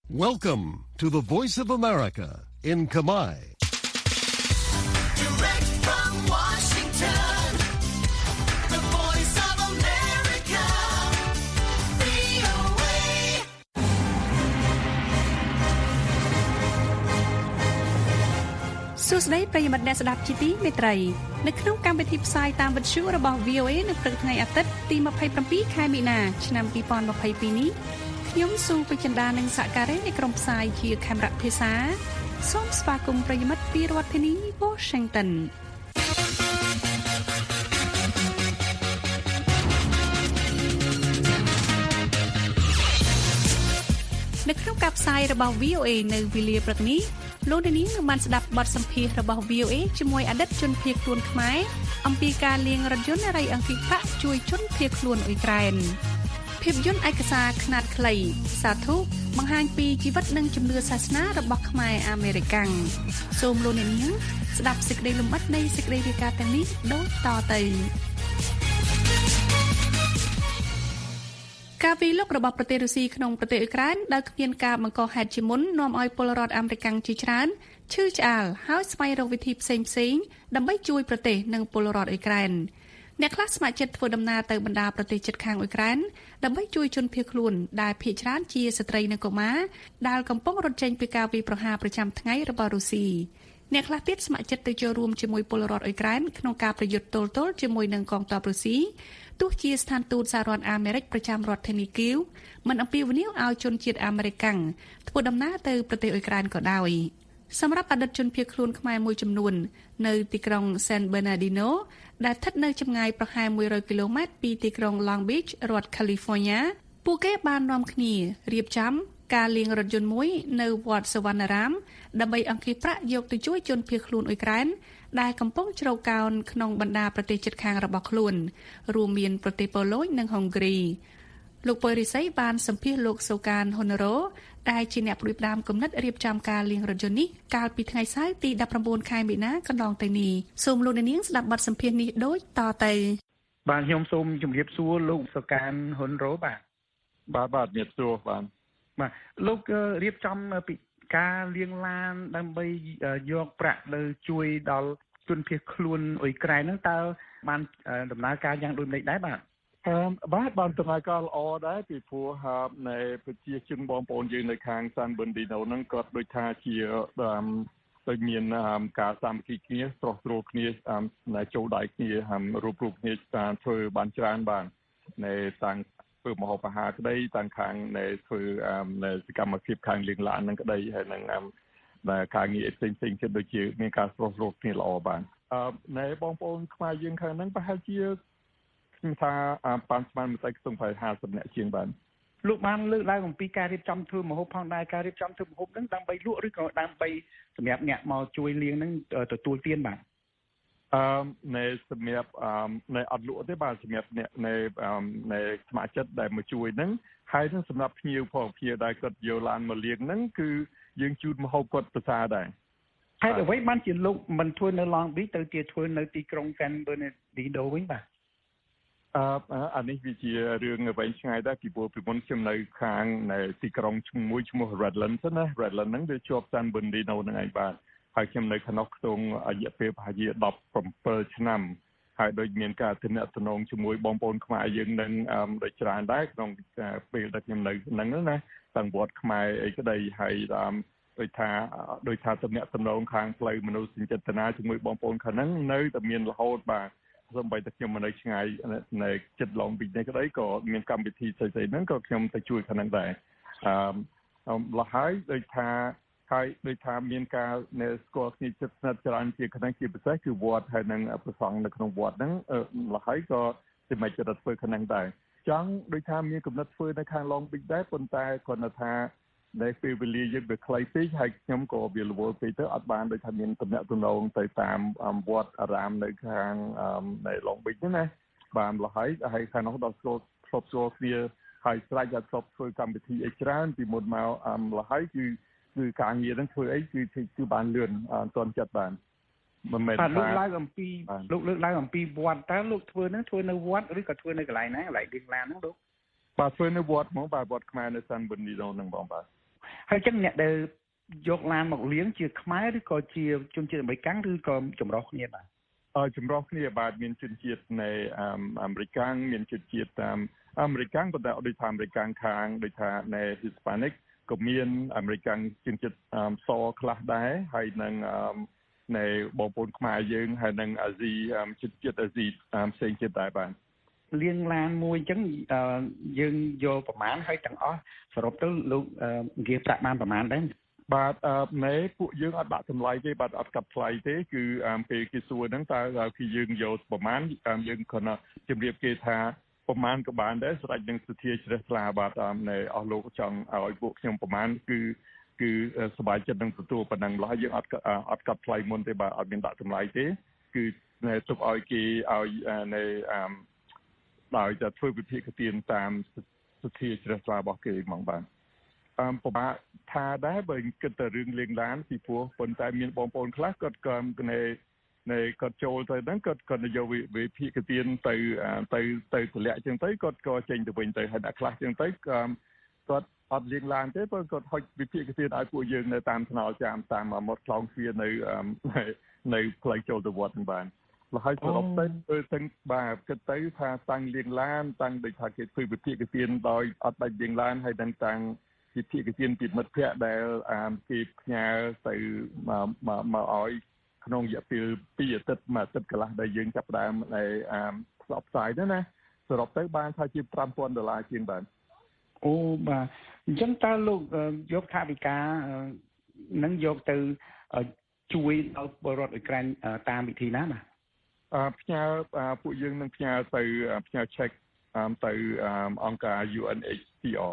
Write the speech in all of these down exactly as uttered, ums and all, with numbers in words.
Welcome to the Voice of America in Khmer. Direct from Washington, the Voice of America, វី អូ เอ សួស្តីប្រិយមិត្តអ្នកស្ដាប់ជាទីមេត្រីនៅក្នុងកម្មវិធីផ្សាយតាមវិទ្យុរបស់ វី អូ เอ នៅព្រឹកថ្ងៃអាទិត្យទី 27 ខែមីនាឆ្នាំ 2022 នេះខ្ញុំស៊ូពេជ្រចិន្តានិងសហការីនៃក្រុមផ្សាយជាខេមរៈភាសាសូមស្វាគមន៍ប្រិយមិត្តពីរដ្ឋធានី Washington នៅក្នុងការផ្សាយរបស់ វី អូ เอ នៅវេលាព្រឹកនេះលោកនាងនឹងបានស្ដាប់បទសម្ភាសន៍របស់ វី អូ เอ ជាមួយអតីតជនភៀសខ្លួនខ្មែរអំពីការលាងរថយន្តរៃអង្គាសប្រាក់ជួយជនភៀសខ្លួនអ៊ុយក្រែនភាពយន្តឯកសារខ្នាតខ្លីសាធុបង្ហាញពីជីវិតនិងជំនឿសាសនារបស់ខ្មែរអាមេរិកាំងសូមលោកអ្នកនាងស្ដាប់សេចក្តីលម្អិតនៃសេចក្តីរាយការណ៍ទាំងនេះដូចតទៅការវិលុករបស់ប្រទេសរុស្ស៊ីក្នុងប្រទេសអ៊ុយក្រែនដោយគ្មានការបង្កហេតុជាមុននាំឲ្យពលរដ្ឋអាមេរិកាំងជាច្រើនឈឺឆ្អាលហើយស្វែងរកវិធីផ្សេងៗដើម្បីជួយប្រទេសនិងពលរដ្ឋអ៊ុយក្រែនអ្នកខ្លះស្ម័គ្រចិត្តធ្វើដំណើរទៅបណ្ដាប្រទេសជិតខាងអ៊ុយក្រែនដើម្បីជួយជនភៀសខ្លួនដែលភាគច្រើនជាស្ត្រីនិងកុមារដែលកំពុងរត់ចេញពីការវាយប្រហារប្រចាំថ្ងៃរបស់រុស្ស៊ីអ្នកខ្លះទៀតស្ម័គ្រចិត្តទៅចូលរួមជាមួយពលរដ្ឋអ៊ុយក្រែនក្នុងការប្រយុទ្ធទល់ទល់ជាមួយនឹងកងទ័ពរុស្ស៊ីទោះជាស្ថានទូតសហរដ្ឋអាមេរិកប្រចាំរដ្ឋធានីគីវមិនអំពាវនាវឲ្យជនជាតិអាមេរិកាំងធ្វើដំណើរទៅប្រទេសអ៊ុយក្រែនក៏ដោយសម្រាប់អតីតជនភៀសខ្លួនខ្មែរមួយចំនួននៅទីក្រុង San Bernardino ដែលស្ថិតនៅចម្ងាយប្រហែលមួយរយគីឡូម៉ែត្រពីទីក្រុង Long Beach រដ្ឋ California ពួកគេបាននាំគ្នារៀបចំការលាងរថយន្តមួយនៅវត្តសវណ្ណារាមដើម្បីអង្គាសប្រាក់យកទៅជួយជនភៀសខ្លួនអ៊ុយក្រែនដែលកំពុងជ្រកកោនក្នុងបណ្ដាប្រទេសជិតខាងរបស់ខ្លួនរួមមានប្រទេសប៉ូឡូញនិងហុងគ្រីលោកប៉ុយរិស័យបានសម្ភាសន៍លោកសូកានហ៊ុនរ៉ូដែលជាអ្នកផ្ដួចផ្ដើមគំនិតរៀបចំការលាងរថយន្តនេះកាលពីថ្ងៃសៅរ៍ទី 19 ខែមីនាកន្លងទៅនេះសូមលោកនាងស្ដាប់បទសម្ភាសន៍នេះដូចតទៅបាទខ្ញុំសូមជម្រាបសួរលោកសូកានហ៊ុនរ៉ូបាទបាទបាទជំរាបសួរបាទបាទលោករៀបចំពីការលាងឡានដើម្បីយកប្រាក់ទៅជួយដល់ជនភៀសខ្លួនអ៊ុយក្រែនហ្នឹងតើបានដំណើរការយ៉ាងដូចម្តេចដែរបាទអឺបាទបានដំណើរការល្អដែរពីព្រោះនៅប្រជាជនបងប្អូនយើងនៅខាង San Bernardino ហ្នឹងគាត់ដូចថាជាដូចមានការសាមគ្គីគ្នាស្រស់ស្រួលគ្នាចូលដៃគ្នារួបរวมគ្នាតាមធ្វើបានច្រើនបាននៅតាំងធ្វើមហោបអាហារក្តីតាំងខាងនៅធ្វើនៅសកម្មភាពខាងលាងឡានហ្នឹងក្តីហើយនឹងដែលការងារផ្សេងផ្សេងទៀតដូចជាមានការស្រស់ស្រួលគ្នាល្អបានអឺនៅបងប្អូនខ្មែរយើងខាងហ្នឹងប្រហែលជាខ្ញុំថាប៉ាន់ស្មានមិនស្អីខ្ទង់ប្រហែលហាសិបនាក់ជាងបានលោកបានលើកឡើងអំពីការរៀបចំធ្វើម្ហូបផងដែរការរៀបចំធ្វើម្ហូបហ្នឹងដើម្បីលក់ឬក៏ដើម្បីសម្រាប់អ្នកមកជួយលាងហ្នឹងទទួលទានបាទអឺនៅសម្រាប់អឺនៅអត់លក់ទេបាទសម្រាប់អ្នកនៅនៅស្ម័គ្រចិត្តដែលមកជួយហ្នឹងហើយនឹងសម្រាប់ភ្ញៀវផងភ្ញៀវដែលគាត់យកឡានមកលាងហ្នឹងគឺយើងជូនម្ហូបគាត់ប្រសើរដែរហើយអ្វីបានជាលោកមិនធ្វើនៅ Long Beach ទៅជាធ្វើនៅទីក្រុង San Bernardino វិញបាទអឺអានេះវាជារឿងវែងឆ្ងាយដែរពីព្រោះពីមុនខ្ញុំនៅខាងនៅទីក្រុងមួយឈ្មោះ Redlands ណា Redlands ហ្នឹងវាជាប់ San Bernardino ហ្នឹងឯងបាទហើយខ្ញុំនៅក្នុងខ្ទង់រយៈពេលប្រហែលជាដប់ប្រាំឆ្នាំហើយដូចមានការទំនាក់ទំនងជាមួយបងប្អូនខ្មែរយើងនឹងដូចច្រើនដែរក្នុងពេលដែលខ្ញុំនៅហ្នឹងណាតាំងវត្តខ្មែរអីក្តីហើយដូចថាដូចថាទំនាក់ទំនងខាងផ្លូវមនុស្សចេតនាជាមួយបងប្អូនខាងហ្នឹងនៅតែមានរហូតបាទសូម្បីតែខ្ញុំនៅឆ្ងាយនៅចិត្តឡុងប៊ីចនេះក្តីក៏មានកម្មវិធីផ្សេងៗហ្នឹងក៏ខ្ញុំទៅជួយខាងហ្នឹងដែរអឺលះហើយដូចថាហើយដូចថាមានការនៅស្គាល់គ្នាចិត្តស្និទ្ធច្រើនជាខាងជាពិសេសគឺវត្តហើយនឹងប្រសង់នៅក្នុងវត្តហ្នឹងលះហើយក៏សម្រាប់ចិត្តធ្វើខាងហ្នឹងដែរចង់ដូចថាមានកំណត់ធ្វើនៅខាងឡុងប៊ីចដែរប៉ុន្តែគាត់ថាដែលពេលវេលាយើងវាខ្លីពេកហើយខ្ញុំក៏វារវល់ពេកទៅអត់បានដូចថាមានតំណែងតំណងទៅតាមវត្តអារាមនៅខាងនៅឡុងប៊ីចហ្នឹងណាបានលះហើយហើយខាងនោះដល់ស្គាល់ធ្លាប់ស្គាល់គ្នាហើយស្រេចតែធ្លាប់ធ្វើកម្មវិធីអីច្រើនពីមុនមកលះហើយគឺគឺការងារហ្នឹងធ្វើអីគឺគឺបានលឿនអត់ទាន់ចិត្តបានមិនមែនថាលោកឡើងអំពីលោកលើកឡើងអំពីវត្តតើលោកធ្វើហ្នឹងធ្វើនៅវត្តឬក៏ធ្វើនៅកន្លែងណាកន្លែងលាងឡានហ្នឹងលោកបាទធ្វើនៅវត្តហ្មងបាទវត្តខ្មែរនៅ San Bernardino ហ្នឹងបងបាទហើយចឹងអ្នកដែលយកឡានមកលៀងជាខ្មែរឬក៏ជាជនជាតិអាមេរិកឬក៏ចម្រុះគ្នាបាទអឺចម្រុះគ្នាបាទមានជនជាតិនៃអាមេរិកមានជនជាតិតាមអាមេរិកប៉ុន្តែដូចថាអាមេរិកខាងដូចថានៃ Hispanic ក៏មានអាមេរិកជនជាតិសខ្លះដែរហើយនឹងនៃបងប្អូនខ្មែរយើងហើយនឹងអាស៊ីជនជាតិអាស៊ីផ្សេងទៀតដែរបាទលៀងឡានមួយអញ្ចឹងយើងយកប្រមាណហើយទាំងអស់សរុបទៅលោកនិយាយប្រាក់បានប្រមាណដែរបាទណែពួកយើងអត់ដាក់តម្លៃទេបាទអត់កាត់ថ្លៃទេគឺពេលគេសួរហ្នឹងតើគឺយើងយកប្រមាណយើងគ្រាន់តែជម្រាបគេថាប្រមាណក៏បានដែរស្រេចនឹងសទ្ធាជ្រះថ្លាបាទណែអស់លោកចង់ឲ្យពួកខ្ញុំប្រមាណគឺគឺសប្បាយចិត្តនឹងទទួលប៉ុណ្ណឹងឡើយយើងអត់អត់កាត់ថ្លៃមុនទេបាទអត់មានដាក់តម្លៃទេគឺទុកឲ្យគេឲ្យណែដោយจะធ្វើវិភាគទានតាមសទ្ធាជ្រះថ្លារបស់គេហ្មងបាទអឺពិបាកថាដែរបើគិតតែរឿងលៀងឡានពីព្រោះប៉ុន្តែមានបងប្អូនខ្លះគាត់ក៏នៅនៅគាត់ចូលទៅហ្នឹងគាត់គាត់យកវិភាគទានទៅទៅទៅទម្លាក់ចឹងទៅគាត់ក៏ចេញទៅវិញទៅហើយអ្នកខ្លះចឹងទៅគាត់អត់លៀងឡានទេព្រោះគាត់ហុចវិភាគទានឲ្យពួកយើងនៅតាមថ្នល់ចាមតាមមាត់ខ្លងទ្វារនៅនៅផ្លូវចូលទៅវត្តហ្នឹងបាទហើយសរុបទៅគឺទាំងបាទគិតទៅថាតាំងលៀងឡានតាំងដូចថាគេធ្វើវិភាគទានដោយអត់ដាច់លៀងឡានហើយនឹងតាំងវិភាគទានពីមិត្តភ័ក្តិដែលគេផ្ញើទៅមកមកឲ្យក្នុងរយៈពេលពីរអាទិត្យមួយអាទិត្យកន្លះដែលយើងចាប់ផ្ដើមនៅផ្សព្វផ្សាយហ្នឹងណាសរុបទៅបានថាជាប្រាំពាន់ដុល្លារជាងបាទអូបាទអញ្ចឹងតើលោកយកថវិកានឹងយកទៅជួយដល់ពលរដ្ឋអ៊ុយក្រែនតាមវិធីណាបាទអឺផ្ញើពួកយើងនឹងផ្ញើទៅផ្ញើ check ទៅអង្គការ U N H C R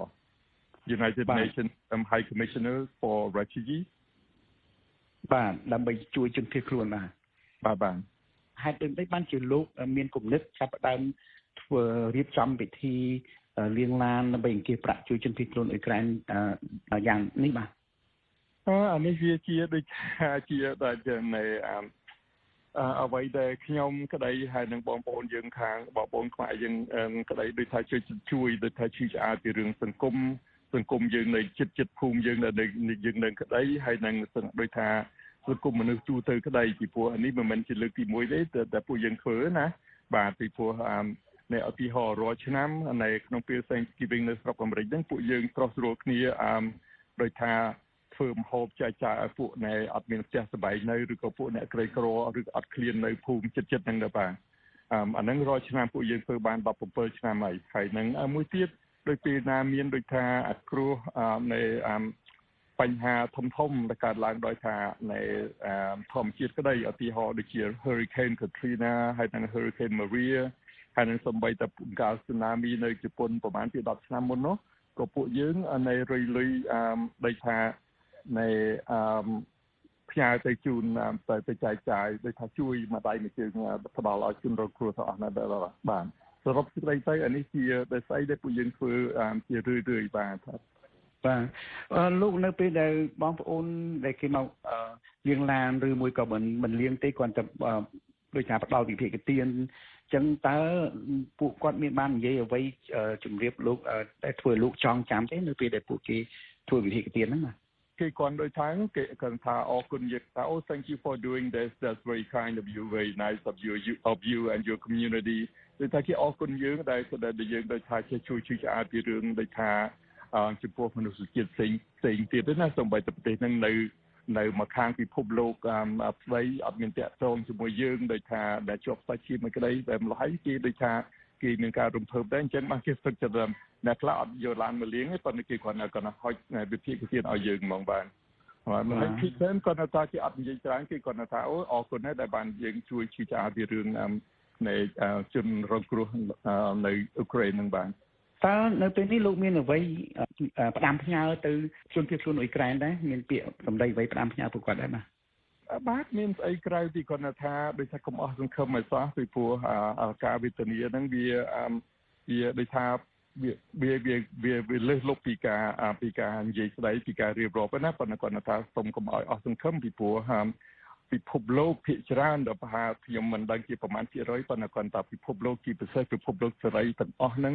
United Nations High Commissioner for Refugees បាទដើម្បីជួយជនភៀសខ្លួនបាទបាទបាទហេតុដូច្នេះបានជាលោកមានគំនិតចាប់ផ្ដើមធ្វើរៀបចំពិធីលៀងឡានដើម្បីអង្គាសប្រាក់ជួយជនភៀសខ្លួនអ៊ុយក្រែនយ៉ាងនេះបាទអឺអានេះវាជាដូចថាជាដែលនៅអ្វីដែលខ្ញុំក្តីហើយនឹងបងប្អូនយើងខាងបងប្អូនខ្មែរយើងក្តីដូចថាជួយជួយដូចថាជួយឆ្អាតពីរឿងសង្គមសង្គមយើងនៅចិត្តចិត្តភូមិយើងនៅយើងនៅក្តីហើយនឹងដូចថាសង្គមមនុស្សទូទៅក្តីពីព្រោះអានេះមិនមែនជាលើកទីមួយទេតែពួកយើងធ្វើណាបាទពីព្រោះនៅឧទាហរណ៍រាល់ឆ្នាំនៅក្នុងពេល Thanksgiving នៅស្រុកអាមេរិកហ្នឹងពួកយើងស្រស់ស្រួលគ្នាអឺដូចថាធ្វើម្ហូបចែកចាយឲ្យពួកណែអត់មានផ្ទះសម្បែងនៅឬក៏ពួកអ្នកក្រីក្រឬអត់ឃ្លាននៅភូមិចិត្តចិត្តហ្នឹងទៅបាទអឺអាហ្នឹងរាល់ឆ្នាំពួកយើងធ្វើបានដប់7ឆ្នាំហើយហើយនឹងមួយទៀតដោយពេលណាមានដូចថាអាគ្រោះនៃបញ្ហាធំធំដែលកើតឡើងដោយថានៃធម្មជាតិក្តីឧទាហរណ៍ដូចជា Hurricane Katrina ហើយនិង Hurricane Maria ហើយនឹងសំបីតែកាល Tsunami នៅជប៉ុនប្រហែលជា10ឆ្នាំមុននោះក៏ពួកយើងនៅរុយលុយដូចថានៃផ្ញើទៅជូនទៅទៅចែកចាយដូចថាជួយមួយដៃមួយជើងផ្ដល់ឲ្យជនរងគ្រោះទាំងអស់ណាបាទសរុបសេចក្តីទៅអានេះជាដែលស្អីដែលពួកយើងធ្វើជារឿយរឿយបាទបាទលោកនៅពេលដែលបងប្អូនដែលគេមកលៀងឡានឬមួយក៏មិនមិនលៀងទេគាត់តែដោយការផ្ដល់វិភាគទានអញ្ចឹងតើពួកគាត់មានបាននិយាយអ្វីជម្រាបលោកដែលធ្វើលោកចងចាំទេនៅពេលដែលពួកគេធ្វើវិភាគទានហ្នឹងណាគេគាត់ដូចថាគេគាត់ថាអរគុណយើងថា Oh thank you for doing this that's very kind of you very nice of you of you and your community ដូចថាគេអរគុណយើងដែលដែលយើងដូចថាជួយជួយឆ្អាតពីរឿងដូចថាចំពោះមនុស្សជាតិផ្សេងផ្សេងទៀតណាសូម្បីតែប្រទេសហ្នឹងនៅនៅមកខាងពិភពលោកស្ដីអត់មានតាក់ទងជាមួយយើងដូចថាដែលជាប់សាច់ជាតិមួយក្តីតែម្ល៉េះគេដូចថាគេមានការរំភើបដែរអញ្ចឹងបានគេស្ទឹកចិត្តអ្នកខ្លះអត់យកឡានមកលៀងទេប៉ុន្តែគេគ្រាន់តែគាត់ហុចវិភាគទានឲ្យយើងហ្មងបាទហើយមកពីខ្ញុំគាត់ថាគេអត់និយាយច្រើនគេគាត់ថាអូអរគុណណាស់ដែលបានយើងជួយชี้ឆ្អាតពីរឿងនៃជនរងគ្រោះនៅអ៊ុក្រែនហ្នឹងបាទតើនៅពេលនេះលោកមានអ្វីផ្ដាំផ្ញើទៅជនភៀសខ្លួនអ៊ុយក្រែនដែរមានពាក្យសម្ដីអ្វីផ្ដាំផ្ញើពួកគាត់ដែរបាទបាទមានស្អីក្រៅពីគាត់ថាដូចថាកុំអស់សង្ឃឹមឲ្យសោះពីព្រោះការវេទនាហ្នឹងវាវាដូចថាវាវាវាវាលើសលប់ពីការពីការនិយាយស្ដីពីការរៀបរាប់ណាប៉ុន្តែគាត់ថាសូមកុំឲ្យអស់សង្ឃឹមពីព្រោះពិភពលោកភាគច្រើនដល់ប្រហែលខ្ញុំមិនដឹងជាប្រមាណភាគរយប៉ុន្តែគាត់ថាពិភពលោកជាពិសេសពិភពលោកសេរីទាំងអស់ហ្នឹង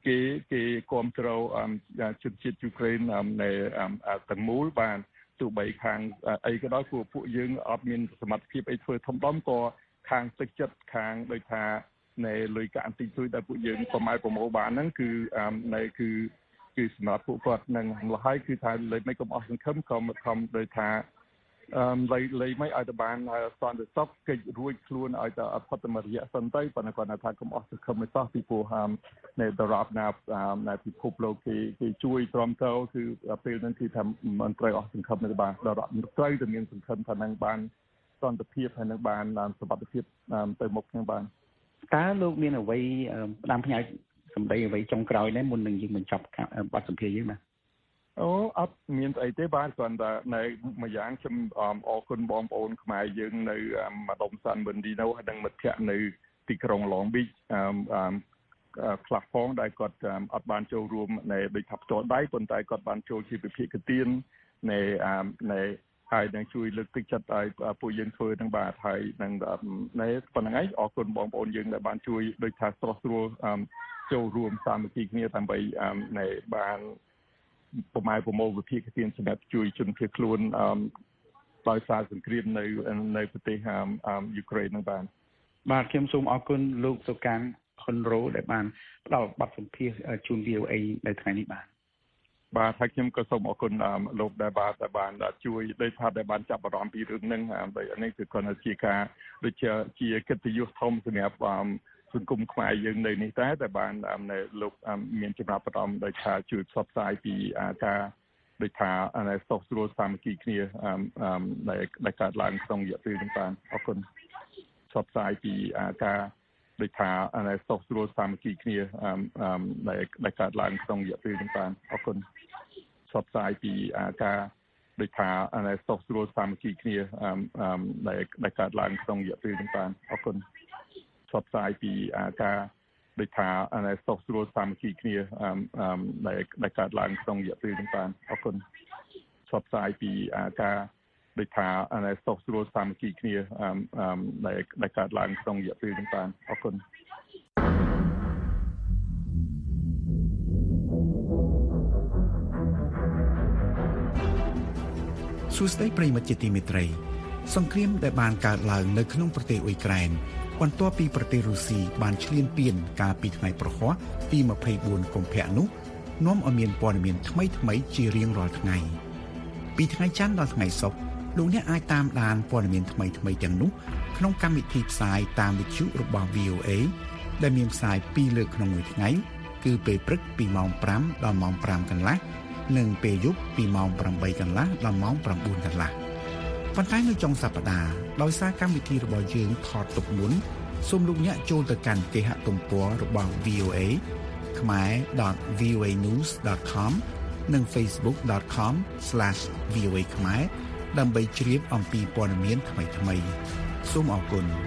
គេគេគ្រប់គ្រងជនជាតិយូក្រែននៅទាំងមូលបានទោះបីខាងអីក៏ដោយពួកពួកយើងអត់មានសមត្ថភាពអីធ្វើធំដុំក៏ខាងទឹកចិត្តខាងដោយថាในលុយកាក់ទីជួយដែលពួកយើងប្រម៉ែប្រមូលបានហ្នឹងគឺនៅគឺគឺសម្រាប់ពួកគាត់នឹងលហើយគឺថាលេខមិនកុំអស់សង្ឃឹមក៏មកខំដោយថាអឺលេខលេខមិនឲ្យទៅបានសន្តិសុខកិច្ចរួចខ្លួនឲ្យទៅអត់ផុតតាមរយៈសិនទៅប៉ុន្តែគាត់ថាកុំអស់សង្ឃឹមមិនសោះពីព្រោះនៅដរាបណានៅពិភពលោកគេគេជួយទ្រាំទ្រគឺពេលហ្នឹងគឺថាមិនត្រូវអស់សង្ឃឹមទៅបានដរាបត្រូវតែមានសង្ឃឹមថានឹងបានសន្តិភាពហើយនឹងបានសុវត្ថិភាពទៅមុខហ្នឹងបានតើលោកមានអ្វីផ្ដាំផ្ញើសម្ដីអ្វីចុងក្រោយនេះមុននឹងយើងបញ្ចប់បទសម្ភាសន៍យើងបាទអូអត់មានអីទេបាទគ្រាន់តែនៅមួយយ៉ាងខ្ញុំអរគុណបងប្អូនខ្មែរយើងនៅម្ដុំសាន់វិនឌីណូហើយនិងមិត្តភ័ក្តិនៅទីក្រុង Long Beach អឺខ្លះផងដែលគាត់អត់បានចូលរួមនៅដូចថាផ្ទាល់ដៃប៉ុន្តែគាត់បានចូលជាវិភាគទាននៅនៅហើយនឹងជួយលើកទឹកចិត្តឲ្យពួកយើងធ្វើទាំងបាទហើយនឹងនៅប៉ុណ្្នឹងហើយអរគុណបងប្អូនយើងដែលបានជួយដូចថាស្រស់ស្រួលចូលរួមសាមគ្គីគ្នាដើម្បីនៅបានប្រម៉ែប្រមូលវិភាគទានសម្រាប់ជួយជនភៀសខ្លួនដោយសារសង្គ្រាមនៅនៅប្រទេសយូក្រែនហ្នឹងបាទបាទខ្ញុំសូមអរគុណលោកសុកានហ៊ុនរ៉ូដែលបានផ្ដល់បទសម្ភាសន៍ជូន វី អូ អេ នៅថ្ងៃនេះបាទបាទហើយខ្ញុំក៏សូមអរគុណលោកដែលបានដែលបានជួយដោយថាដែលបានចាប់អារម្មណ៍ពីរឿងហ្នឹងហើយនេះគឺគាត់ជាការដូចជាជាកិត្តិយសធំសម្រាប់សង្គមខ្មែរយើងនៅនេះតែតែបាននៅលោកមានចំណាប់អារម្មណ៍ដោយថាជួយផ្សព្វផ្សាយពីការដូចថាសុខស្រួលសាមគ្គីគ្នាដែលដែលកើតឡើងក្នុងរយៈពេលនេះបាទអរគុណផ្សព្វផ្សាយពីការដូចថាសុខស្រួលសាមគ្គីគ្នាដែលដែលកើតឡើងក្នុងរយៈពេលនេះបាទអរគុណផ្សព្វផ្សាយពីការដូចថាសុខស្រួលសាមគ្គីគ្នាដែលដែលកើតឡើងក្នុងរយៈពេលនេះបាទអរគុណផ្សព្វផ្សាយពីការដូចថាសុខស្រួលសាមគ្គីគ្នាដែលដែលកើតឡើងក្នុងរយៈពេលនេះបាទអរគុណផ្សព្វផ្សាយពីការដូចថាសុខស្រួលសាមគ្គីគ្នាដែលដែលកើតឡើងក្នុងរយៈពេលនេះបាទអរគុណសួស្តីប្រិយមិត្តជាទីមេត្រីសង្គ្រាមដែលបានកើតឡើងនៅក្នុងប្រទេសអ៊ុយក្រែនបន្ទាប់ពីប្រទេសរុស្ស៊ីបានឈ្លានពានកាលពីថ្ងៃប្រហ័សទីម្ភៃបួនកុម្ភៈនោះនាំឲ្យមានព័ត៌មានថ្មីៗជារៀងរាល់ថ្ងៃពីថ្ងៃច័ន្ទដល់ថ្ងៃសុក្រលោកអ្នកអាចតាមដានព័ត៌មានថ្មីៗទាំងនោះក្នុងកម្មវិធីផ្សាយតាមវិទ្យុរបស់ វី អូ អេ ដែលមានផ្សាយពីរលើកក្នុងមួយថ្ងៃគឺពេលព្រឹកពីម៉ោងប្រាំដល់ម៉ោងប្រាំកន្លះនិងពេលយប់ពីម៉ោងប្រាំបីកន្លះដល់ម៉ោងប្រាំបួនកន្លះប៉ុន្តែនៅចុងសប្តាហ៍ដោយសារកម្មវិធីរបស់យើងថតទុកមុនសូមលោកអ្នកចូលទៅកាន់គេហទំព័ររបស់ វី អូ អេ khmer dot v o a news dot com និង facebook dot com slash v o a khmer ដើម្បីជ្រាបអំពីព័ត៌មានថ្មីៗសូមអរគុណ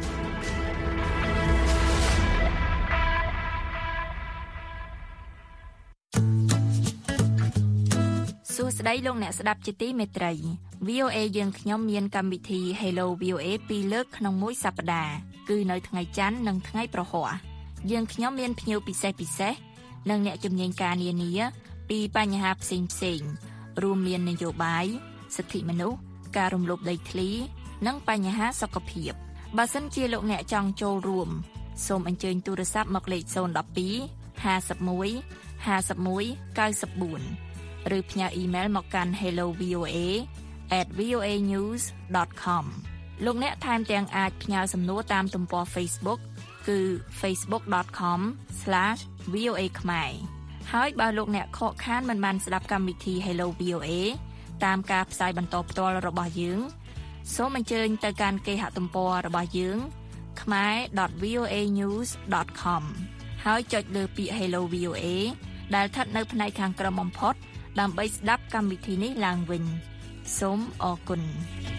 សួស្តីលោកអ្នកស្ដាប់ជាទីមេត្រី វី អូ អេ យើងខ្ញុំមានកម្មវិធី Hello វី អូ អេ ពីរលើកក្នុងមួយសប្តាហ៍គឺនៅថ្ងៃច័ន្ទនិងថ្ងៃប្រហ័សយើងខ្ញុំមានភ្ញៀវពិសេសពិសេសនិងអ្នកជំនាញការនានាពីបញ្ហាផ្សេងផ្សេងរួមមាននយោបាយសិទ្ធិមនុស្សការរំលោភដីធ្លីនិងបញ្ហាសុខភាពបើសិនជាលោកអ្នកចង់ចូលរួមសូមអញ្ជើញទូរស័ព្ទមកលេខศูนย์ một hai ห้าสิบเอ็ด ห้าสิบเอ็ด เก้าสิบสี่ឬផ្ញើអ៊ីមែលមកកាន់ hello v o a at v o a news dot com លោកអ្នកថែមទាំងអាចផ្ញើសំណួរតាមទំព័រ Facebook គឺ facebook dot com slash v o a khmer ហើយបើលោកអ្នកខកខានមិនបានស្ដាប់កម្មវិធី Hello វី អូ អេ តាមការផ្សាយបន្តផ្ទាល់របស់យើងសូមអញ្ជើញទៅកាន់គេហទំព័ររបស់យើង khmer dot v o a news dot com ហើយចុចលើពាក្យ Hello វី អូ អេ ដែលស្ថិតនៅផ្នែកខាងក្រោមបំផុតដើម្បីស្ដាប់កម្មវិធីនេះឡើងវិញសូមអរគុណ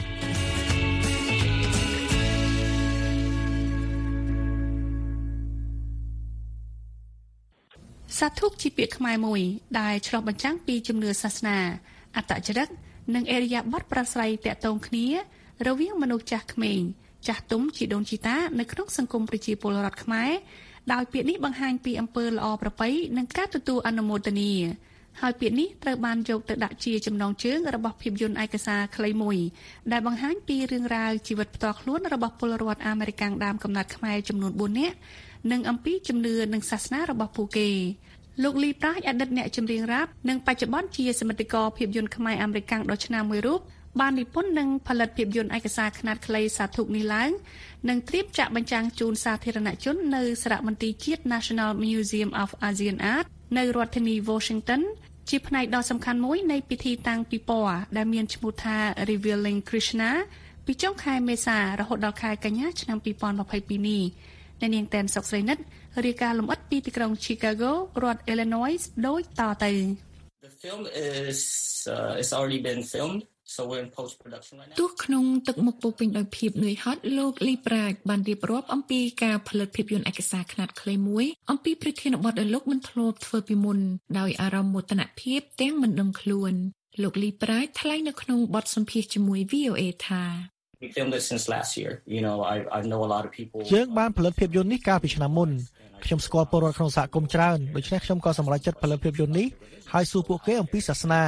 សាធុជាពាក្យខ្មែរមួយដែលឆ្លុះបញ្ចាំងពីជំនឿសាសនាអត្តចរិតនិងអរិយាប័ត្រប្រស្រ័យតាក់ទងគ្នារវាងមនុស្សចាស់ក្មេងចាស់ទុំជីដូនជីតានៅក្នុងសង្គមប្រជាពលរដ្ឋខ្មែរដោយពាក្យនេះបង្ហាញពីអំពើល្អប្រពៃនិងការទទួលអនុមោទនាហើយពាក្យនេះត្រូវបានយកទៅដាក់ជាចំណងជើងរបស់ភាពយន្តឯកសារខ្លីមួយដែលបង្ហាញពីរឿងរ៉ាវជីវិតផ្ទាល់ខ្លួនរបស់ពលរដ្ឋអាមេរិកដើមកំណើតខ្មែរចំនួនបួននាក់និងអំពីជំនឿនិងសាសនារបស់ពួកគេលោកលីប្រាជអតីតអ្នកចម្រៀងរ៉ាប់និងបច្ចុប្បន្នជាសមិទ្ធករភាពយន្តខ្មែរអាមេរិកដ៏ឆ្នើមមួយរូបបាននិពន្ធនិងផលិតភាពយន្តឯកសារខ្នាតខ្លីសាធុនេះឡើងនិងត្រៀមចាក់បញ្ចាំងជូនសាធារណជននៅសារមន្ទីរជាតិ National Museum of Asian Art នៅរដ្ឋធានី Washington ជាផ្នែកដ៏សំខាន់មួយនៃពិធីតាំងពិព័រណ៍ដែលមានឈ្មោះថា Revealing Krishna ពីចុងខែមេសារហូតដល់ខែកញ្ញាឆ្នាំពីរពាន់ម្ភៃពីរនេះអ្នកនាងតែនសុកស្រីនិតរាយការណ៍លម្អិតពីទីក្រុង Chicago រដ្ឋ Illinois ដូចតទៅ The film is uh, it's already been filmed so we're in post production right now ទោះក្នុងទឹកមុខពោពេញដោយភាពនឿយហត់លោកលីប្រាជបានរៀបរាប់អំពីការផលិតភាពយន្តឯកសារខ្នាតខ្លីមួយអំពីប្រធានបទដែលលោកមិនធ្លាប់ធ្វើពីមុនដោយអារម្មណ៍មោទនភាពទាំងមិនដឹងខ្លួនលោកលីប្រាជថ្លែងនៅក្នុងបទសម្ភាសន៍ជាមួយ V O A ថា We filmed it since last year you know I I know a lot of people យើងបានផលិតភាពយន្តនេះកាលពីឆ្នាំមុនខ្ញុំស្គាល់ពលរដ្ឋក្នុងសហគមន៍ច្រើនដូច្នេះខ្ញុំក៏សម្រេចចិត្តផលិតភាពយន្តនេះហើយសួរពួកគេអំពីសាសនា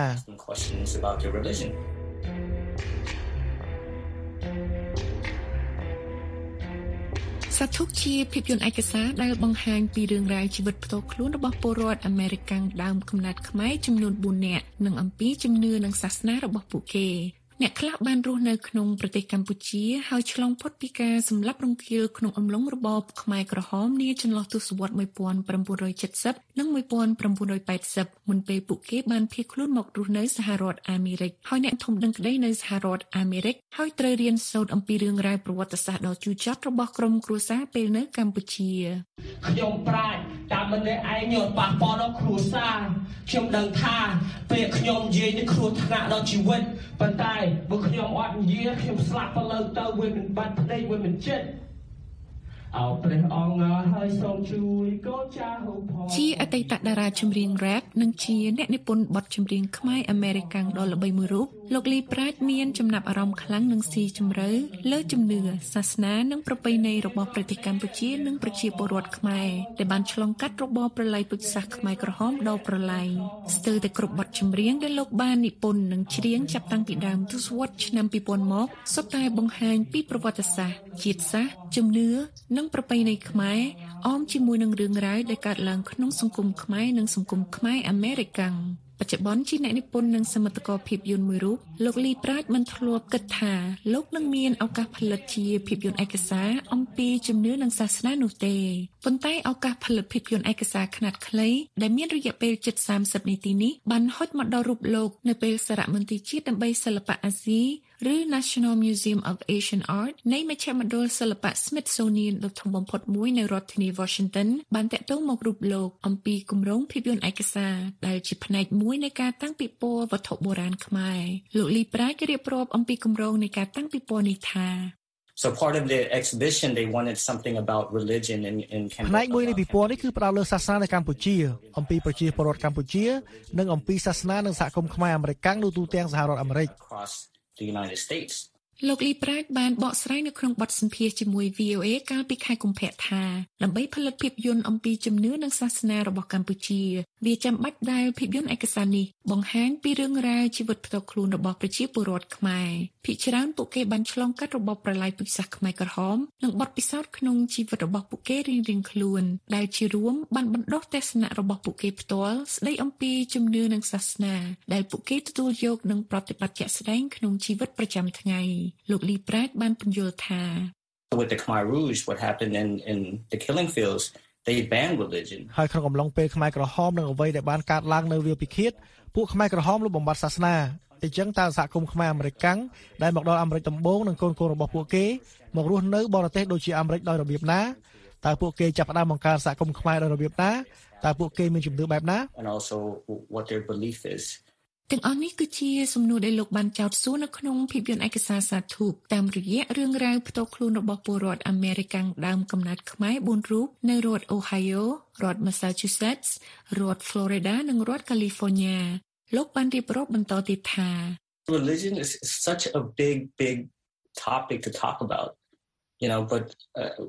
សាធុជាភាពយន្តឯកសារដែលបង្ហាញពីរឿងរ៉ាវជីវិតផ្ទាល់ខ្លួនរបស់ពលរដ្ឋអាមេរិកដើមកំណើតខ្មែរចំនួនបួននាក់និងអំពីជំនឿនិងសាសនារបស់ពួកគេអ្នកខ្លះបានរស់នៅក្នុងប្រទេសកម្ពុជាហើយឆ្លងផុតពីការសម្លាប់រង្គាលក្នុងអំឡុងរបបខ្មែរក្រហមនាចន្លោះទសវត្សរ៍nineteen seventyនិងnineteen eightyមុនពេលពួកគេបានភៀសខ្លួនមករស់នៅសហរដ្ឋអាមេរិកហើយអ្នកធំដឹងក្តីនៅសហរដ្ឋអាមេរិកហើយត្រូវរៀនសូត្រអំពីរឿងរ៉ាវប្រវត្តិសាស្ត្រដ៏ជូរចត់របស់ក្រុមគ្រួសារពេលនៅកម្ពុជាខ្ញុំប្រាជ្ញតាមមិនឯងញោមប៉ះពាល់ដល់គ្រួសារខ្ញុំដឹងថាពេលខ្ញុំនិយាយនឹងគ្រោះថ្នាក់ដល់ជីវិតប៉ុន្តែបើខ្ញុំអត់និយាយខ្ញុំស្លាប់ទៅលើទៅវាមិនបាត់ភ្នែកវាមិនចិត្តអោព្រះអង្គហើយសូមជួយកូនចាស់ហូបផងជាអតីតតារាចម្រៀង rap និងជាអ្នកនិពន្ធបទចម្រៀងខ្មែរអាមេរិកដ៏ល្បីមួយរូបលោកលីប្រាជមានចំណាប់អារម្មណ៍ខ្លាំងនិងស៊ីជម្រៅលើជំនឿសាសនានិងប្រពៃណីរបស់ប្រទេសកម្ពុជានិងប្រជាពលរដ្ឋខ្មែរដែលបានឆ្លងកាត់របបប្រល័យពូជសាសន៍ខ្មែរក្រហមដ៏ប្រឡាយស្ទើរតែគ្រប់បទចម្រៀងដែលលោកបាននិពន្ធនិងច្រៀងចាប់តាំងពីដើមទសវត្សរ៍ឆ្នាំពីរពាន់មកសុទ្ធតែបង្ហាញពីប្រវត្តិសាស្ត្រជាតិសាសន៍ជំនឿនិងប្រពៃណីខ្មែរអមជាមួយនឹងរឿងរ៉ាវដែលកើតឡើងក្នុងសង្គមខ្មែរនិងសង្គមខ្មែរអាមេរិកបច្ចុប្បន្នជាអ្នកនិពន្ធនិងសមិទ្ធករភាពយន្តមួយរូបលោកលីប្រាជមិនធ្លាប់គិតថាលោកនឹងមានឱកាសផលិតជាភាពយន្តឯកសារអំពីជំនឿនិងសាសនានោះទេប៉ុន្តែឱកាសផលិតភាពយន្តឯកសារខ្នាតខ្លីដែលមានរយៈពេលជិតសាមសិបនាទីនេះបានហុចមកដល់រូបលោកនៅពេលសារមន្ទីរជាតិដើម្បីសិល្បៈអាស៊ីឬ National Museum of Asian Art នៃមជ្ឈមណ្ឌលសិល្បៈ Smithsonian ដ៏ធំបំផុតមួយនៅរដ្ឋធានី Washington បានតាក់ទងមករូបលោកអំពីគម្រោងភាពយន្តឯកសារដែលជាផ្នែកមួយនៃការតាំងពិព័រណ៍វត្ថុបុរាណខ្មែរលោកលីប្រាជរៀបរាប់អំពីគម្រោងនៃការតាំងពិព័រណ៍នេះថា So part of the exhibition they wanted something about religion in in Cambodia. ផ្នែកមួយនៃពិព័រណ៍នេះគឺផ្ដោតលើសាសនានៅកម្ពុជាអំពីប្រជាពលរដ្ឋកម្ពុជានិងអំពីសាសនានិងសហគមន៍ខ្មែរអាមេរិកនៅទូទាំងសហរដ្ឋអាមេរិក The United States លោកលីប្រាជបានបកស្រាយនៅក្នុងបទសម្ភាសន៍ជាមួយ V O A កាលពីខែកុម្ភៈថាដើម្បីផលិតភាពយន្តអំពីជំនឿនិងសាសនារបស់កម្ពុជាវាចាំបាច់ដែលភាពយន្តឯកសារនេះបង្ហាញពីរឿងរ៉ាវជីវិតផ្ទាល់ខ្លួនរបស់ប្រជាពលរដ្ឋខ្មែរភាគច្រើនពួកគេបានឆ្លងកាត់របបប្រល័យពូជសាសន៍ខ្មែរក្រហមនិងបទពិសោធន៍ក្នុងជីវិតរបស់ពួកគេរៀងៗខ្លួនដែលជារួមបានបណ្ដុះទស្សនៈរបស់ពួកគេផ្ទាល់ស្ដីអំពីជំនឿនិងសាសនាដែលពួកគេទទួលយកនិងប្រតិបត្តិជាក់ស្ដែងក្នុងជីវិតប្រចាំថ្ងៃលោកលីប្រាជបានពន្យល់ថា With the Khmer Rouge what happened in in the killing fields they banned religion ហើយក្នុងកំឡុងពេលខ្មែរក្រហមនិងអ្វីដែលបានកើតឡើងនៅវាលពិឃាតពួកខ្មែរក្រហមលុបបំបាត់សាសនាអញ្ចឹងតើសហគមន៍ខ្មែរអាមេរិកកាំងដែលមកដល់អាមេរិកដំបូងនិងកូនៗរបស់ពួកគេមករស់នៅបរទេសដូចជាអាមេរិកដោយរបៀបណាតើពួកគេចាប់ផ្ដើមបង្កើតសហគមន៍ខ្មែរដោយរបៀបណាតើពួកគេមានជំនឿបែបណា and also what their belief is ទាំងអស់នេះគឺជាសំណួរដែលលោកបានចោទសួរនៅក្នុងភាពយន្តឯកសារសាធុតាមរយៈរឿងរ៉ាវផ្ទាល់ខ្លួនរបស់ពលរដ្ឋអាមេរិកដើមកំណើតខ្មែរបួនរូបនៅរដ្ឋ Ohio រដ្ឋ Massachusetts រដ្ឋ Florida និងរដ្ឋ California លោកបានរៀបរាប់បន្តទៀតថា Religion is such a big big topic to talk about you know but uh,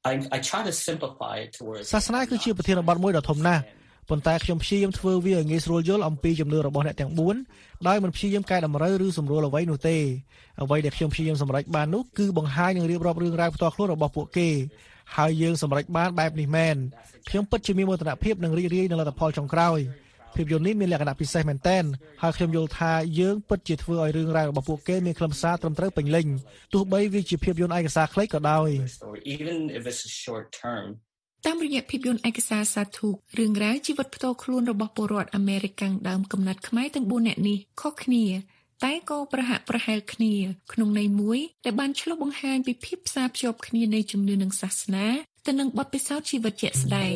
I I try to simplify it towards សាសនាគឺជាប្រធានបទមួយដ៏ធំណាស់ប៉ុន្តែខ្ញុំព្យាយាមធ្វើវាឲ្យងាយស្រួលយល់អំពីជំនឿរបស់អ្នកទាំងបួនដោយមិនព្យាយាមកែតម្រូវឬសម្រួលអ្វីនោះទេអ្វីដែលខ្ញុំព្យាយាមសម្រេចបាននោះគឺបង្ហាញនិងរៀបរាប់រឿងរ៉ាវផ្ទាល់ខ្លួនរបស់ពួកគេហើយយើងសម្រេចបានបែបនេះមែនខ្ញុំពិតជាមានមោទនភាពនិងរីករាយនឹងលទ្ធផលចុងក្រោយភាពយន្តនេះមានលក្ខណៈពិសេសមែនទែនហើយខ្ញុំយល់ថាយើងពិតជាធ្វើឲ្យរឿងរ៉ាវរបស់ពួកគេមានខ្លឹមសារត្រឹមត្រូវពេញលេញទោះបីវាជាភាពយន្តឯកសារខ្លីក៏ដោយ even if it's a short term តាមរយៈភាពយន្តឯកសារសាធុរឿងរ៉ាវជីវិតផ្ទាល់ខ្លួនរបស់ពលរដ្ឋអាមេរិកដើមកំណត់ខ្មែរទាំងបួននាក់នេះខុសគ្នាតែក៏ប្រហាក់ប្រហែលគ្នាក្នុងន័យមួយដែលបានឆ្លុះបង្ហាញពីភាពផ្សារភ្ជាប់គ្នានៃជំនឿនិងសាសនាទៅនឹងបទពិសោធន៍ជីវិតជាក់ស្ដែង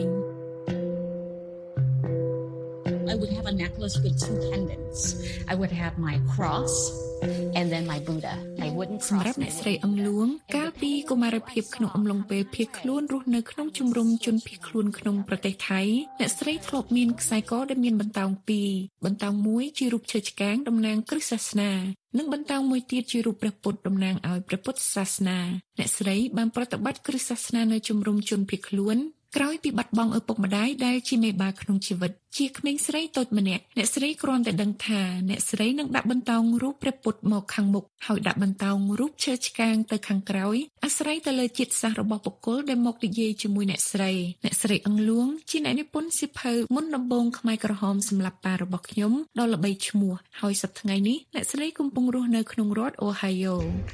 I would have a necklace with two pendants. I would have my cross and then my Buddha. I wouldn't cross. សម្រាប់អ្នកស្រីអង្លួងកាលពីកុមារភាពក្នុងអំឡុងពេលភៀសខ្លួនរស់នៅក្នុងជំរំជនភៀសខ្លួនក្នុងប្រទេសថៃអ្នកស្រីធ្លាប់មានខ្សែកដែលមានបន្តោងពីរបន្តោងមួយជារូបឈើឆ្កាងតំណាងគ្រិស្តសាសនានិងបន្តោងមួយទៀតជារូបព្រះពុទ្ធតំណាងឲ្យព្រះពុទ្ធសាសនាអ្នកស្រីបានប្រតិបត្តិគ្រិស្តសាសនានៅជំរំជនភៀសខ្លួនក្រោយពីបាត់បង់ឪពុកម្ដាយដែលជាមេបាក្នុងជីវិតជាក្មេងស្រីតូចម្នាក់អ្នកស្រីគ្រាន់តែដឹងថាអ្នកស្រីនឹងដាក់បន្តោងរូបព្រះពុទ្ធមកខាងមុខហើយដាក់បន្តោងរូបឈើឆ្កាងទៅខាងក្រោយអាស្រ័យទៅលើជាតិសាសន៍របស់បុគ្គលដែលមកនិយាយជាមួយអ្នកស្រីអ្នកស្រីអង្លួងជាអ្នកនិពន្ធសៀវភៅមុនដំបូងខ្មែរក្រហមសម្រាប់ប៉ារបស់ខ្ញុំដ៏ល្បីឈ្មោះហើយសប្តាហ៍ថ្ងៃនេះអ្នកស្រីកំពុងរស់នៅក្នុងរដ្ឋ Ohio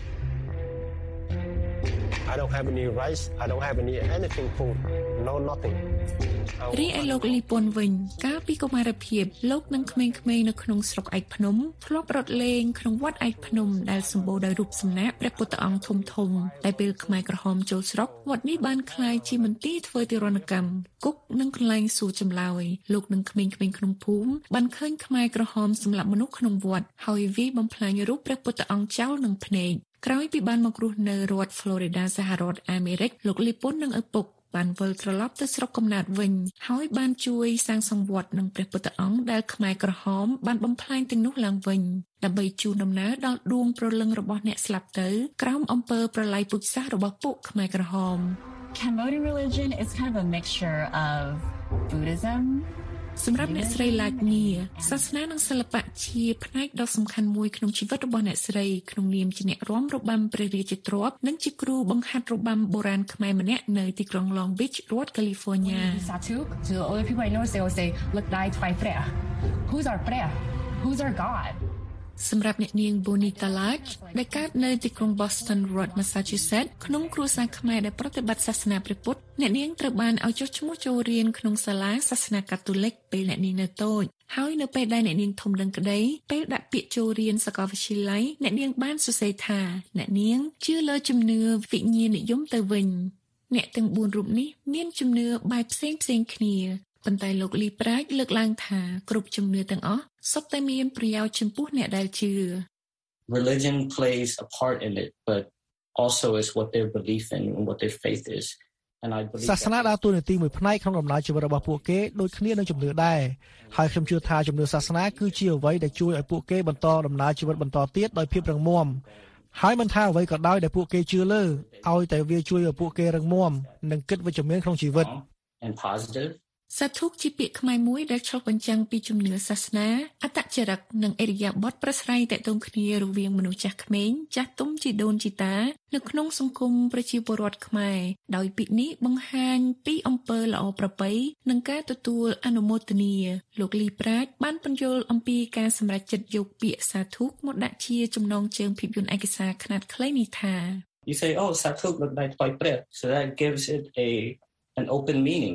I don't have any rice. I don't have any anything food. No nothing. រីឯលោកលីប៉ុនវិញកាលពីកុមារភាពលោកនិងក្មេងៗនៅក្នុងស្រុកឯកភ្នំធ្លាប់រត់លេងក្នុងវត្តឯកភ្នំដែលសម្បូរដោយរូបសំណាកព្រះពុទ្ធអង្គធំធំតែពេលខ្មែរក្រហមចូលស្រុកវត្តនេះបានក្លាយជាមន្ទីរធ្វើទារុណកម្មគុកនិងកន្លែងសួរចម្លើយលោកនិងក្មេងៗក្នុងភូមិបានឃើញខ្មែរក្រហមសម្លាប់មនុស្សក្នុងវត្តហើយវាយបំផ្លាញរូបព្រះពុទ្ធអង្គចោលនឹងភ្នែកក្រោយពីបានមករស់នៅរដ្ឋ Florida សហរដ្ឋអាមេរិកលោកលីប៉ុននិងឪពុកបានវិលត្រឡប់ទៅស្រុកកំណើតវិញហើយបានជួយសាងសង់វត្តនិងព្រះពុទ្ធអង្គដែលខ្មែរក្រហមបានបំផ្លាញទាំងនោះឡើងវិញដើម្បីជូនដំណើរដល់ដួងព្រលឹងរបស់អ្នកស្លាប់ទៅក្រោមអំពើប្រល័យពូជសាសន៍របស់ពួកខ្មែរក្រហម Cambodian religion is kind of a mixture of Buddhism សម្រាប់អ្នកស្រីឡាច់នីសាសនានិងសិល្បៈជាផ្នែកដ៏សំខាន់មួយក្នុងជីវិតរបស់អ្នកស្រីក្នុងនាមជាអ្នករាំរបាំព្រះរាជទ្រព្យនិងជាគ្រូបង្ហាត់របាំបុរាណខ្មែរម្នាក់នៅទីក្រុង Long Beach រដ្ឋ California Satuk to all the people I know they will say look like by prayer Who's our prayer Who's our God សម្រាប់អ្នកនាង Bonita Lodge ដែលកើតនៅទីក្រុង Boston រដ្ឋ Massachusetts ក្នុងគ្រួសារខ្មែរដែលប្រតិបត្តិសាសនាព្រះពុទ្ធអ្នកនាងត្រូវបានឲ្យចុះឈ្មោះចូលរៀនក្នុងសាលាសាសនាកាតូលិកពេលអ្នកនាងនៅតូចហើយនៅពេលដែលអ្នកនាងធំដឹងក្តីពេលដាក់ពាក្យចូលរៀនសាកលវិទ្យាល័យអ្នកនាងបានសរសេរថាអ្នកនាងជឿលើជំនឿវិញ្ញាណនិយមទៅវិញអ្នកទាំងបួនរូបនេះមានជំនឿបែបផ្សេងផ្សេងគ្នាប៉ុន្តែលោកលីប្រាជ្ញលើកឡើងថាគ្រប់ជំនឿទាំងអស់សុទ្ធតែមានប្រយោជន៍ចំពោះអ្នកដែលជឿ Religion plays a part in it but also is what their belief in and what their faith is and I believe សាសនាដើរតួនាទីមួយផ្នែកក្នុងដំណើរជីវិតរបស់ពួកគេដូចគ្នានឹងជំនឿដែរហើយខ្ញុំជឿថាជំនឿសាសនាគឺជាអ្វីដែលជួយឲ្យពួកគេបន្តដំណើរជីវិតបន្តទៀតដោយភាពរឹងមាំហើយមិនថាអ្វីក៏ដោយដែលពួកគេជឿលើឲ្យតែវាជួយឲ្យពួកគេរឹងមាំនិងគិតវិជ្ជមានក្នុងជីវិត and positive សាធុជាពាក្យខ្មែរមួយដែលឆ្លុះបញ្ចាំងពីជំនឿសាសនាអត្តចរិតនិងឥរិយាបថប្រស្រ័យទាក់ទងគ្នារវាងមនុស្សចាស់ក្មេងចាស់ទុំជីដូនជីតានៅក្នុងសង្គមប្រជាពលរដ្ឋខ្មែរដោយពាក្យនេះបង្ហាញពីអំពើល្អប្រពៃនិងការទទួលអនុមោទនាលោកលីប្រាជ្ញបានពន្យល់អំពីការសម្រេចចិត្តយកពាក្យសាធុមកដាក់ជាចំណងជើងភាពយន្តឯកសារខ្នាតខ្លីនេះថា You say oh sathuk look like by prayer so that gives it a an open meaning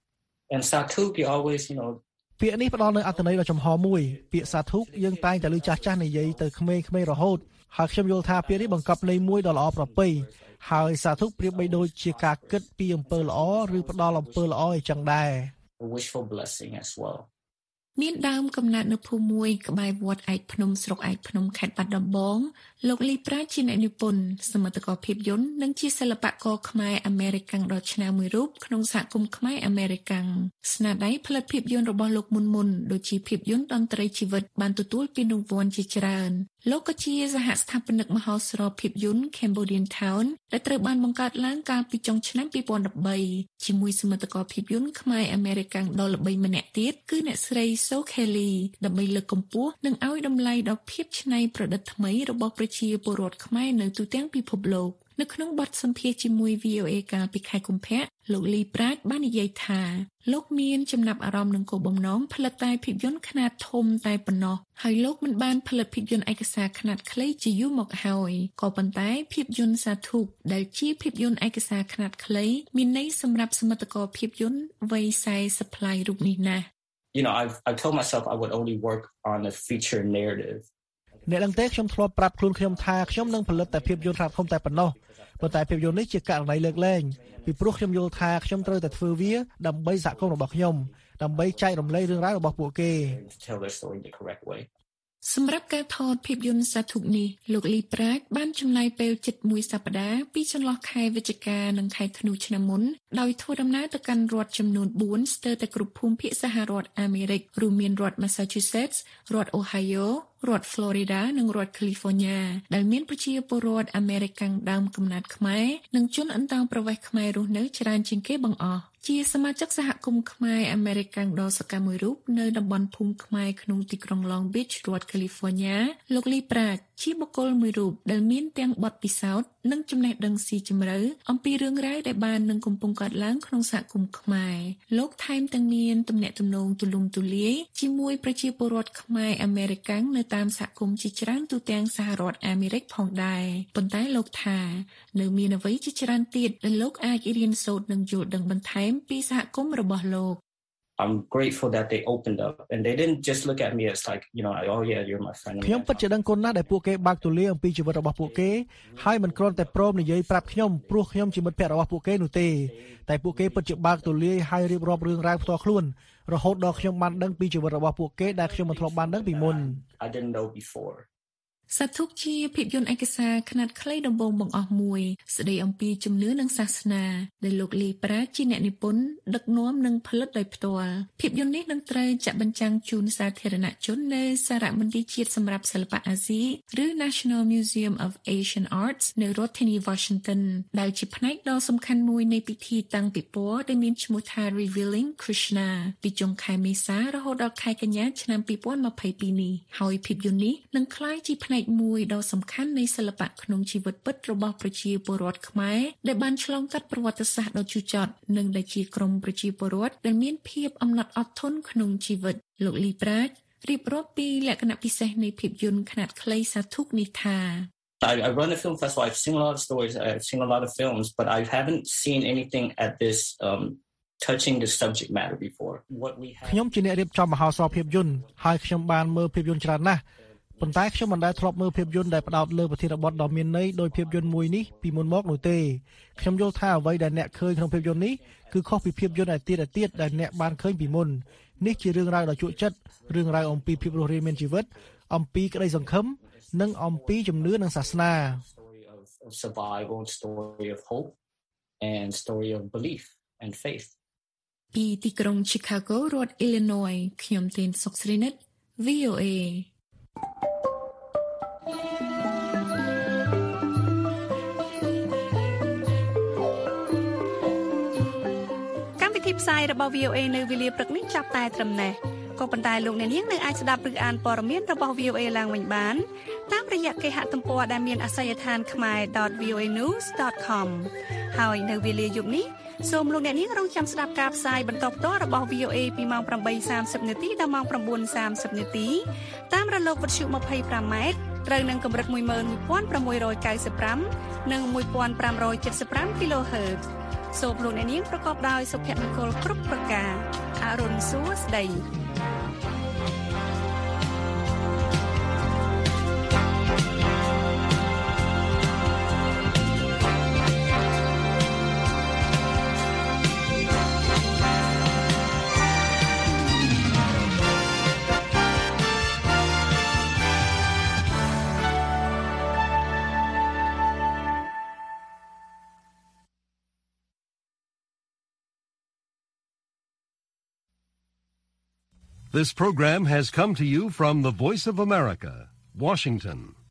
and sathuk you always you know ពាក្យនេះផ្ដល់នូវអត្ថន័យដ៏ចំហមួយពាក្យសាធុយើងតែងតែឮចាស់ចាស់និយាយទៅក្មេងៗរហូតហើយខ្ញុំយល់ថាពាក្យនេះបង្កប់ន័យមួយដ៏ល្អប្រពៃហើយសាធុប្រៀបបីដូចជាការគិតពីអំពើល្អឬផ្ដល់អំពើល្អអីចឹងដែរ wishful blessing as well មានដើមកំណើតនៅភូមិមួយក្បែរវត្តឯកភ្នំស្រុកឯកភ្នំខេត្តបាត់ដំបងលោកលីប្រាជ្ញជាអ្នកនិពន្ធសមិទ្ធករភាពយន្តនិងជាសិល្បករខ្មែរអាមេរិកាំងដ៏ឆ្នើមមួយរូបក្នុងសហគមន៍ខ្មែរអាមេរិកាំងស្នាដៃផលិតភាពយន្តរបស់លោកមុនមុនដូចជាភាពយន្តតន្ត្រីជីវិតបានទទួលពានរង្វាន់ជាច្រើនលោកក៏ជាសហស្ថាបនិកមហោស្រពភាពយន្ត Cambodian Town ដែលត្រូវបានបង្កើតឡើងកាលពីចុងឆ្នាំពីរពាន់ដប់បីជាមួយសមិទ្ធករភាពយន្តខ្មែរអាមេរិកាំងដ៏ល្បីម្នាក់ទៀតគឺអ្នកស្រី So Kelly ដើម្បីលើកកម្ពស់និងឲ្យតម្លៃដល់ភាពច្នៃប្រឌិតថ្មីរបស់ប្រជាពលរដ្ឋខ្មែរនៅទូទាំងពិភពលោកនៅក្នុងបទសម្ភាសន៍ជាមួយ វី អូ អេ កាលពីខែកុម្ភៈលោក Lee Pratt បាននិយាយថាលោកមានចំណាប់អារម្មណ៍នឹងគោលបំណងផលិតតែភាពយន្តខ្នាតធំតែប៉ុណ្ណោះហើយលោកមិនបានផលិតភាពយន្តឯកសារខ្នាតខ្លីជាយូរមកហើយក៏ប៉ុន្តែភាពយន្តសាធុដែលជាភាពយន្តឯកសារខ្នាតខ្លីមានន័យសម្រាប់សមិទ្ធករភាពយន្តវ័យសែសិបប្លាយរូបនេះណាស់ You know, I've I told myself I would only work on a feature narrative អ្នកដឹងទេខ្ញុំធ្លាប់ប្រាប់ខ្លួនខ្ញុំថាខ្ញុំនឹងផលិតតែភាពយន្តខ្នាតធំតែប៉ុណ្ណោះប៉ុន្តែភាពយន្តនេះជាករណីលើកលែងពីព្រោះខ្ញុំយល់ថាខ្ញុំត្រូវតែធ្វើវាដើម្បីសហគមន៍របស់ខ្ញុំដើម្បីចែករំលែករឿងរ៉ាវរបស់ពួកគេសម្រាប់ការថតភាពយន្តសាធុនេះលោក Lee Pratt បានចំណាយពេលជិតមួយសប្តាហ៍ពីចន្លោះខែវិច្ឆិកានិងខែធ្នូឆ្នាំមុនដោយធ្វើដំណើរទៅកាន់រដ្ឋចំនួនបួនស្ទើរតែគ្រប់ភូមិភាគសហរដ្ឋអាមេរិករួមមានរដ្ឋ Massachusetts រដ្ឋ Ohio រដ្ឋ Florida និងរដ្ឋ California ដែលមានប្រជាពលរដ្ឋអាមេរិកាំងដើមកំណើតខ្មែរនិងជនអន្តោប្រវេសន៍ខ្មែររស់នៅច្រើនជាងគេបង្អស់ជាសមាជិកសហគមន៍ខ្មែរអាមេរិកាំងដ៏សកម្មមួយរូបនៅតំបន់ភូមិខ្មែរក្នុងទីក្រុង Long Beach រដ្ឋ California លោក Lee Pratt ជាបុគ្គលមួយរូបដែលមានទាំងបទពិសោធន៍និងចំណេះដឹងស៊ីជម្រៅអំពីរឿងរ៉ាវដែលបាននឹងកំពុងកើតឡើងក្នុងសហគមន៍ខ្មែរលោកថែមទាំងមានទំនាក់ទំនងទូលំទូលាយជាមួយប្រជាពលរដ្ឋខ្មែរអាមេរិកាំងនៅតាមសហគមន៍ជាច្រើនទូទាំងសហរដ្ឋអាមេរិកផងដែរប៉ុន្តែលោកថានៅមានអ្វីជាច្រើនទៀតដែលលោកអាចរៀនសូត្រនិងយល់ដឹងបន្ថែមពីសហគមន៍របស់លោក I'm grateful that they opened up and they didn't just look at me as like you know oh yeah you're my friend ខ្ញុំពិតជាដឹងគុណណាស់ដែលពួកគេបើកទូលាយអំពីជីវិតរបស់ពួកគេហើយមិនគ្រាន់តែព្រមនិយាយប្រាប់ខ្ញុំព្រោះខ្ញុំជាមិត្តភក្តិរបស់ពួកគេនោះទេតែពួកគេពិតជាបើកទូលាយហើយរៀបរាប់រឿងរ៉ាវផ្ទាល់ខ្លួនរហូតដល់ខ្ញុំបានដឹងពីជីវិតរបស់ពួកគេដែលខ្ញុំមិនធ្លាប់បានដឹងពីមុន I didn't know before សាធុជាភាពយន្តឯកសារខ្នាតខ្លីដំបូងបង្អស់មួយស្ដីអំពីជំនឿនិងសាសនាដែលលោក Lee Pratt ជាអ្នកនិពន្ធដឹកនាំនិងផលិតដោយផ្ទាល់ភាពយន្តនេះនឹងត្រូវចាក់បញ្ចាំងជូនសាធារណជននៅសារមន្ទីរជាតិសម្រាប់សិល្បៈអាស៊ីឬ National Museum of Asian Arts នៅរដ្ឋធានី Washington ដែលជាផ្នែកដ៏សំខាន់មួយនៃពិធីតាំងពិព័រណ៍ដែលមានឈ្មោះថា Revealing Krishna ពីចុងខែមេសារហូតដល់ខែកញ្ញាឆ្នាំពីរពាន់ម្ភៃពីរនេះហើយភាពយន្តនេះនឹងក្លាយជាផ្នែកមួយដ៏សំខាន់នៃសិល្បៈក្នុងជីវិតពិតរបស់ប្រជាពលរដ្ឋខ្មែរដែលបានឆ្លងកាត់ប្រវត្តិសាស្ត្រដ៏ជូរចត់និងដែលជាក្រុមប្រជាពលរដ្ឋដែលមានភាពអំណត់អត់ធន់ក្នុងជីវិតលោក Lee Pratt រៀបរាប់ពីលក្ខណៈពិសេសនៃភាពយន្តខ្នាតខ្លីសាធុនេះថា I, I run a film festival. I've seen a lot of stories. I've seen a lot of films, but I haven't seen anything at this um touching the subject matter before. What we have ខ្ញុំជាអ្នករៀបចំមហោស្រពភាពយន្តហើយខ្ញុំបានមើលភាពយន្តច្រើនណាស់ប៉ុន្តែខ្ញុំមិនដែលធ្លាប់មើលភាពយន្តដែលផ្ដោតលើប្រធានបទដ៏មានន័យដោយភាពយន្តមួយនេះពីមុនមកនោះទេខ្ញុំយល់ថាអ្វីដែលអ្នកឃើញក្នុងភាពយន្តនេះគឺខុសពីភាពយន្តឯទៀតឯទៀតដែលអ្នកបានឃើញពីមុននេះជារឿងរ៉ាវដ៏ជក់ចិត្តរឿងរ៉ាវអំពីភាពរស់រានមានជីវិតអំពីក្តីសង្ឃឹមនិងអំពីជំនឿនិងសាសនា survival story of hope and story of belief and faith ពីទីក្រុង Chicago រដ្ឋ Illinois ខ្ញុំទេនសុកស្រីនិត វី អូ អេផ្សាយរបស់ វី អូ អេ នៅវេលាព្រឹកនេះចាប់តែត្រឹមនេះក៏ប៉ុន្តែលោកអ្នកនាងនៅអាចស្ដាប់ឬអានព័ត៌មានរបស់ វី អូ អេ ឡើងវិញបានតាមរយៈគេហទំព័រដែលមានអាសយដ្ឋាន khmae dot v o a news dot com ហើយនៅវេលាយប់នេះសូមលោកអ្នកនាងរងចាំស្ដាប់ការផ្សាយបន្តផ្ទាល់របស់ វី អូ អេ ពីម៉ោង ប្រាំបីសាមសិប នាទីដល់ម៉ោង ៩ សាមសិប នាទីតាមរលកវិទ្យុ ម្ភៃប្រាំ ម៉ែត្រត្រូវនឹងកម្រិត មួយម៉ឺនមួយពាន់ប្រាំមួយរយកៅសិបប្រាំ និង មួយពាន់ប្រាំរយเจ็ดสิบห้า kHzសូមលោកអ្នកនាងប្រកបដោយសុភមង្គលគ្រប់ប្រការអរុនសួស្ដី This program has come to you from the Voice of America, Washington